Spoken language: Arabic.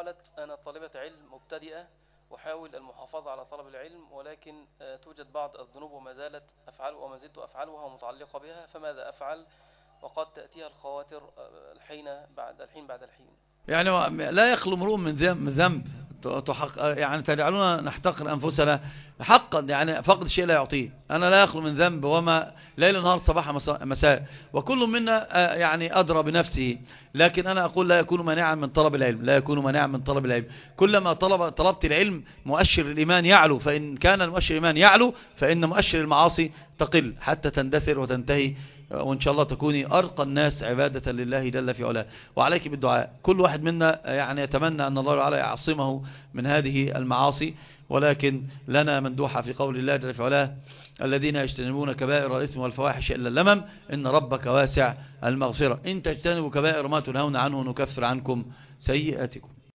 قالت أنا طالبة علم مبتدئة أحاول المحافظة على طلب العلم، ولكن توجد بعض الذنوب وما زلت أفعلها ومتعلقة بها، فماذا أفعل؟ وقد تأتيها الخواطر الحين بعد الحين. يعني لا يخلو امرؤ من ذنب يعني تجعلنا نحتقر أنفسنا حقا، يعني فقد الشيء لا يعطيه. أنا لا يخلو من ذنب، وما ليل نهار صباح مساء، وكل منا يعني أدرى بنفسه. لكن أنا أقول لا يكون مانعا من طلب العلم، لا يكون مانعا من طلب العلم. كلما طلبت العلم مؤشر الإيمان يعلو، فإن كان مؤشر الإيمان يعلو فإن مؤشر المعاصي تقل حتى تندثر وتنتهي، وإن شاء الله تكوني أرقى الناس عبادة لله جل في علاه. وعليك بالدعاء. كل واحد منا يعني يتمنى أن الله تعالى يعصمه من هذه المعاصي، ولكن لنا مندوحة في قول الله جل في علاه: الذين يجتنبون كبائر الإثم والفواحش إلا اللمم إن ربك واسع المغفرة إن تجتنبوا كبائر ما تنهون عنه نكفر عنكم سيئاتكم.